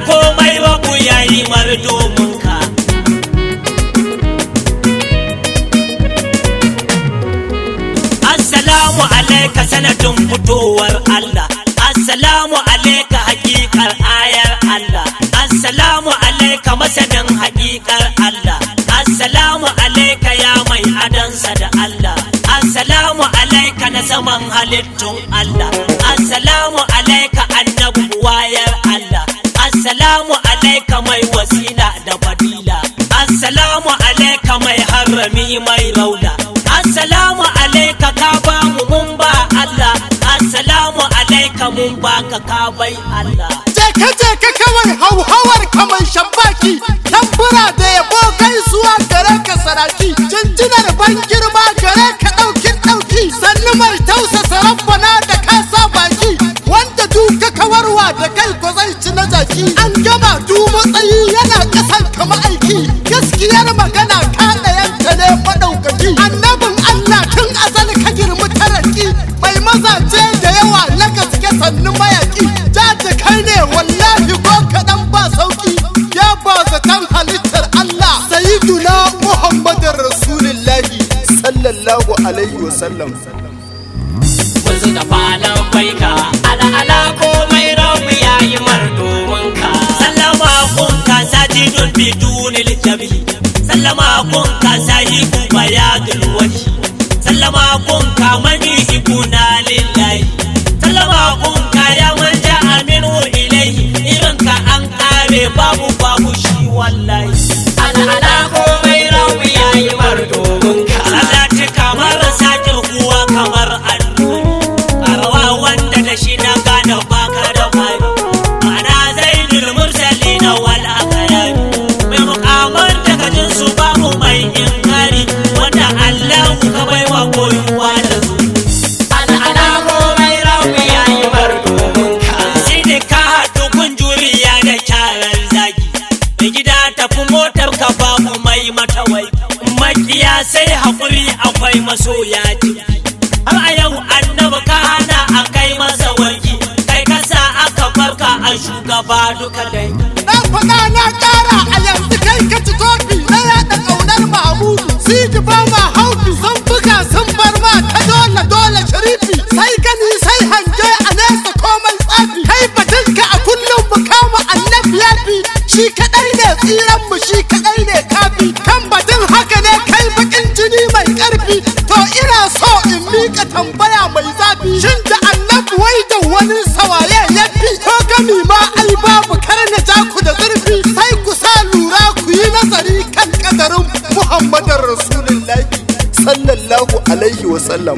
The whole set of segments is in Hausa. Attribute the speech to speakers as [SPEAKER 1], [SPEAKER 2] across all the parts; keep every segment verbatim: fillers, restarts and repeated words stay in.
[SPEAKER 1] komai babu yayi mar domin ka. Assalamu alaika sanadin fitowar Allah, assalamu alaika hakikar ayar Allah, assalamu alaika masanin hakikar Allah, assalamu alaika ya mai adansa da Allah, assalamu alaika na saman halittun Allah, assalamu alaika annabi wayar Allah, assalamu alaika mai wasila da fadila, assalamu alaika mai harami mai raula, assalamu alaika ka ba mu mun ba Allah, assalamu alaika mun baka ka bai Allah.
[SPEAKER 2] Je ka je ka kawai hauhawar kamar shambaki, tambura da yabo gaisuwa gare ka saraki, jinjinar ban girma gare ka ɗaukin ɗauki, sannu mai tausasa rabbana da ka sa baki, wanda duka kawarwa da kai ko zai ci na jaki. An gama du matsayi yana ƙasan kama aiki, gaskiyar magana ka ɗayanta ne maɗaukaki. Annabin Allah tun azal ka girmi taraki, mai mazaje da yawa na gaske sannu mayaki, jaje kai ne wallahi ko kaɗan ba sauki, ya ba zaton halittar Allah sayyiduna Muhammadin Rasulullahi sallallahu alaihi wasallam.
[SPEAKER 1] Wasu da falon baika ala ala komai rabu yayi mar domin ka. Sallama kun ka sajidun bidunil jabili, sallama kun ka sahibu bayadul wajhi, sallama kun ka manihibuna lillahi, sallama kun ka ya man ja'a minhu ilayhi, irin ka an kare babu babu shi wallahi. Ala ala komai rabu yayi mar domin ka. Salati kamar sakin kuwa kamar annuri, karawa wanda da shi na gane baka da fari, ana zainul mursalina wal akhyar, mai mukamar daga jinsu babu mai inkari, wanda Allah ka baiwa koyuwa da su. Ana ana komai rabu yayi mar domin ka. Sai da ka haɗu kun juriya da kyaran zagi, mai gida tafi motar ka babu mai matawai, makiya sai haƙuri akwai masoya jiki. Har a yau annabi ka hana a kai masa warki, kai kasa aka farka a shugaba duka dai.
[SPEAKER 2] Na faɗa na ƙara a yanzu kai ka ci kofi, na yaɗa ƙaunar Mahmudu, siji ba ma haufi, sun buga sun bar ma ta dole dole sharifi, sai gani sai hange a nesa komai tsafi, kai batunka a kullum mu kama annabi yafi, shi kaɗai ne tsiran mu shi kaɗai ne kafi, kan batun haka ne kai bakin jini mai ƙarfi, to ina so in miƙa tambaya mai zafi, shin da annabi wai da wani sawaye yafi, ko gami ma ai babu kar na ja ku da zurfi, sai ku sa lura ku yi nazari kan kadarin Muhammadin Rasulullahi sallallahu alaihi wasallam.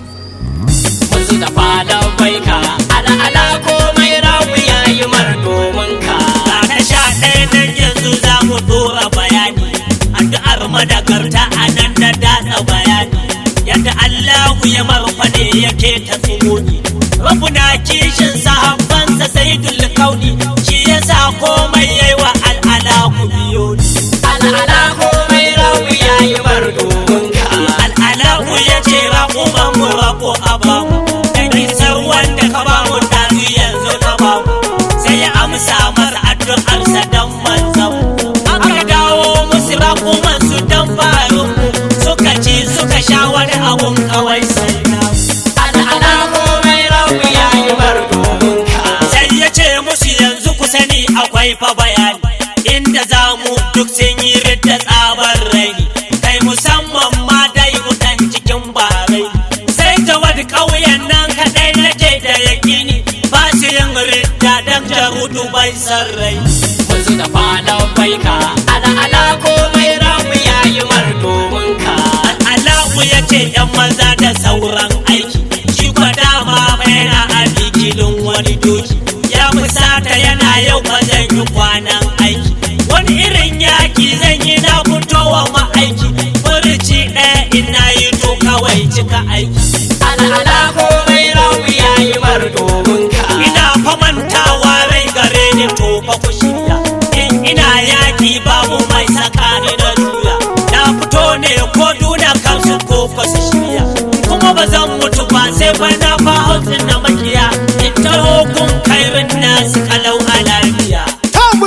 [SPEAKER 1] Wasu da falon baika ala ala komai rabu yayi mar domin ka. Ta sha ɗaya nan yanzu za mu dora bayani, addu'ar madagarta a nan da datsa bayani, yadda Allahu ya marfane yake ta tsumuni, rabuna kishin sahabbansa sayyidul kauni, shi yasa komai yayi wa al'ala ku biyo ni. Al'ala komai rabu yayi mar domin ka. Al'ala ku yace raƙuman mu raƙo a bamu, dan isar wanda ka bamu dazu yanzu ka bamu, sai ya amsa mar addu'arsa dan manzon. Aka dawo musu raƙuman su dan faru, suka ci suka sha wani abun kawai sai na. Al'ala komai rabu yayi mar domin ka. Sai ya ce musu yanzu ku sani akwai fa bayani, inda za mu duk sun yi ridda tsabar raini, kai musamman ma dai mutan cikin barai, sai jawad ƙauyen nan kaɗai nake da yakini, ba su yin ridda dan jarudu bai san rai. Wasu da falon baika ala ala komai rabu yayi mar domin ka. Al'alahu ya ce yan maza da sauran aiki, shi kwa dama yana a bikilin wani doki, ya fusata yana yau ba zan yi kwanan aiki, wani irin yaki zan yi na fitowa ma'aiki, furuci ɗaya ina yi to kawai cika aiki. Al'ala komai rabu yayi mar domin ka. Ina famantawa rai gare ni to fa ku shirya, in ina yaki babu mai sakani na juya, na fito ne ko duna kansu ko fa su shirya, kuma ba zan mutu ba sai fa na fa hausin na makiya, in taho kun kairin nasu kalau a lafiya.
[SPEAKER 2] Ta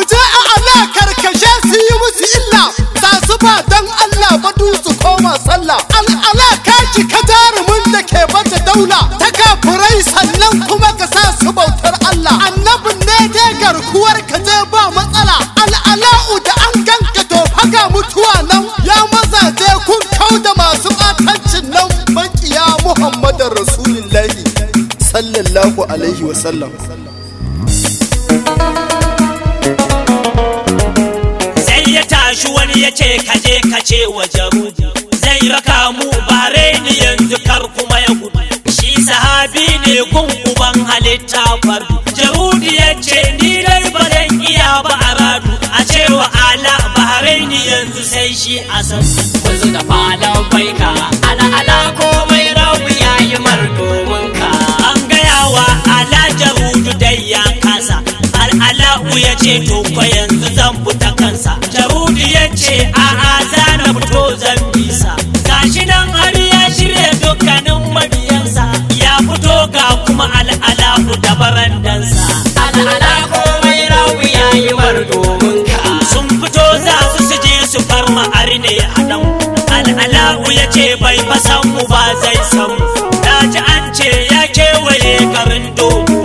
[SPEAKER 2] uwar ka je ba matsala. Al'ala'u da an ganka to haka mutuwa nan. Ya mazaje kun kau da masu ɓatancin nan. Makiya Muhammadin Rasulullahi sallallahu alaihi wasallam.
[SPEAKER 1] Sai ya tashi wani ya ce kaje kace wa Jarudu zai raka mu bare ni yanzu kar kuma ya gudu. Shi sahabi ne gun uban halitta fardu. Jarudu ya ce ni dai ba zan iya ba a radu. A cewa ala bare ni yanzu sai shi asan. Wasu da falon baika ala ala komai rabu yayi mar domin ka. An gaya wa ala Jarudu dai ya kasa. Al'ala'u ya ce to ko yanzu zan fita kansa. Jarudu ya ce a'a za na fito zan bisa. Gashi nan har ya shirya dukkanin mabiyansa. Ya fito ga kuma al'ala'u da barandansa. Al'ala komai rawu ya yi mar domin ka. Sun fito za su su je su farma arne a nan. Al'ala'u ya ce bai fasan mu ba zai samu. Na ji an ce ya kewaye garin dogo.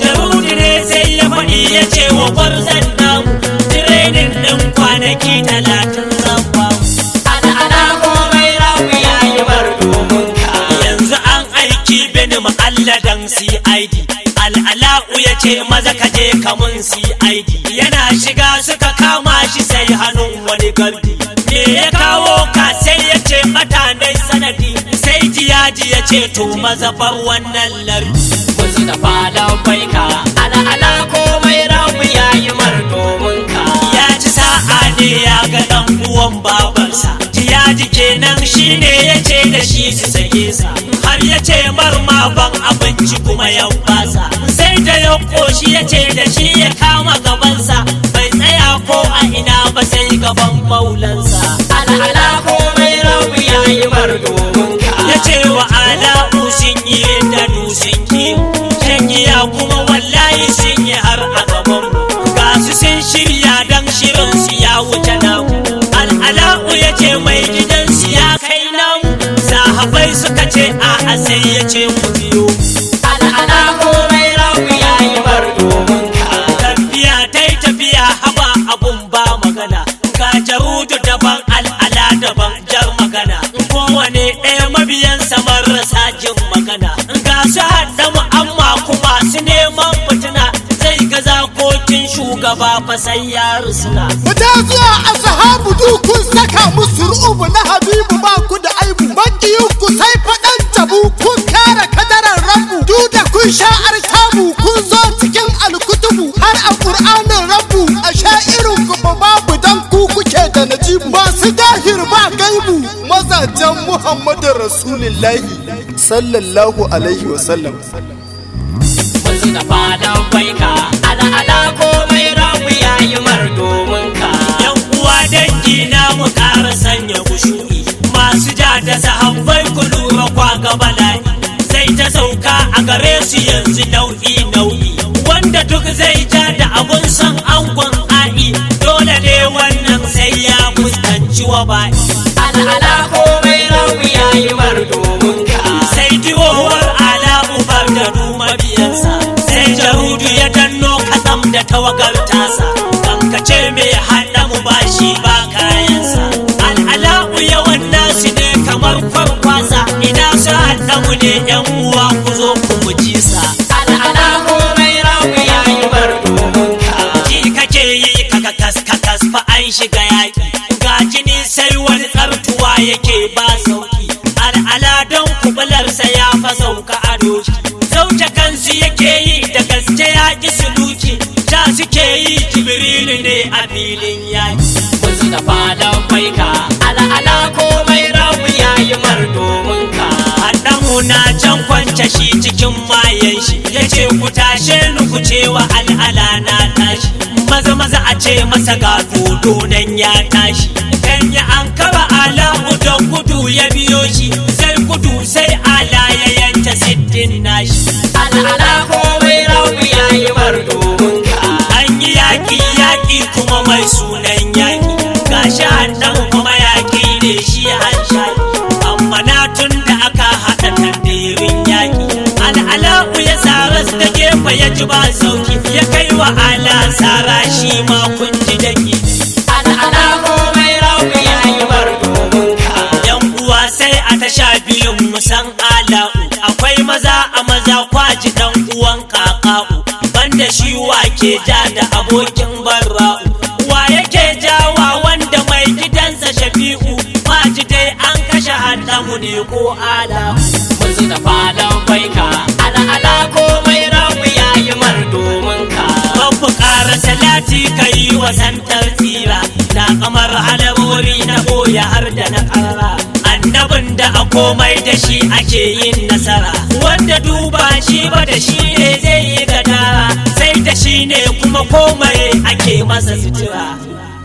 [SPEAKER 1] Ya ce wa gwarzon namu tirenin ɗin kwanaki talatin zan bamu. Al'ala komai rawu ya yi bar domin ka. Yanzu an aiki bini ma'alladan C I D. Al'ala'u ya ce maza ka je kamun C I D. Yana shiga suka kama shi sai hannun wani gardi. Me ya kawo ka sai ya ce matanai sanadi. Sai jiyaji ya ce to maza bar wannan lardi. Wasu da falon baika al'ala komai rawu ya yi mar domin ka. Ya ci sa'a ne ya ga ɗan uwan babarsa. Jiyaji kenan shi ne ya ce da shi su sake sa. Har ya ce mar ma ban abinci kuma ya basa. Sai da ya koshi ya ce da shi ya kama gabansa. Bai tsaya ko a ina ba sai gaban maulansa. Al'ala komai rawu ya yi mar domin ka. Ya ce wa ala'u sun yi da sun yi. Shangiya kuma wallahi sun yi har a gaban ga su sun shirya dan shirin su ya wuce namu. Al'ala'u ya ce mai gidan su ya kai namu. Sahabai suka ce a'a sai ya ce ku biyo. Al'ala komai rawu ya yi bar domin ka. Tafiya ta yi tafiya haba abun ba magana. Ga Jarudu daban al'ala daban jar magana. Kowane ɗaya mabiyansa marasa jin magana. Ga su haɗa mu'amma kuma su neman fitina. Zai ga zakokin shugaba fa sai ya rusuna.
[SPEAKER 2] Fita zuwa ashabu dukun saka musu ru'ubu na Habibu ba ku da aibu. Makiyin ku sai faɗan tabu kun kare kadarar rabu. Duk da kun sha artabu kun zo cikin alkutubu. Har a Qur'anin rabu a sha'irin ku ba babu dan ku kuke da najibu. Masu dahir ba gaibu mazajen Muhammadin Rasulullahi sallallahu alaihi wasallam.
[SPEAKER 1] Wasu da falon baika al'ala komai rawu ya yi mar domin ka. Yan uwa dangi na mu ƙara sanya kushu'i. Masu ja da sahabbai ku lura kwa ga bala'i. Zai ta sauka a gare su yanzu nau'i nau'i. Wanda duk zai ja da abun san angon a'i. Dole ne wannan sai ya fuskanci wa ba'i. Al'ala komai rawu ya yi mar domin ka. Sai jiwowar ala ubar da duma biyansa. Sai Jarudu ya danno kasam da tawagar tasa. Kankace mai haɗa mu bashi ba kayansa. Al'ala'u yawan nasu ne kamar kwarkwasa. Ina su haɗa mu ne yan uwa ku zo ku muji sa. Al'ala komai rawu ya yi bar domin ka. Ji kake yi kaka kas kakas fa an shiga yaƙi. Ga jini sai wani tsartuwa yake ba sauki. Al'ala don kubularsa ya fa sauka a doki. Sauke kansu yake yi da gaske ya ƙi suluki. Ta suke yi Jibrilu ne a filin yaƙi. Wasu da falon baika al'ala komai rawu ya yi mar domin ka. Haɗamu na can kwance shi cikin mayan shi. Ya ce ku tashe ni ku ce wa al'ala na tashi. Maza maza a ce masa ga dodo nan ya tashi. Kan ya an kaba ala'u don gudu ya biyo shi. Sai gudu sai ala ya yanke siddin nashi. Al'ala komai rawu ya yi mar domin ka. An yi yaƙi yaƙi kuma mai sunan yaƙi. Gashi haɗan kuma yaƙi ne shi an shaƙi. Amma na tun da aka haɗa tandirin yaƙi. Al'ala'u ya sa ras da gefe goma ya ji ba sauki ya kai wa ala sara shi ma kun ji daki ala ala komai rabu ya yi bar domin ka yan uwa sai a ta sha biyun musan ala'u akwai maza a maza kwaji dan uwan kaka'u banda shi wa ke ja da abokin barra'u wa yake jawa wanda mai gidansa shafi'u kwaji dai an kashe hadamu ne ko ala'u musu da fadan baika ala ala komai rabu ya yi mar domin ka babu ƙara salati ka yi wa santar tsira da kamar alamori na boya har da na ƙara annabin da a komai da shi ake yin nasara wanda duba shi ba da shi ne zai yi gadara sai da shi ne kuma komai ake masa sutura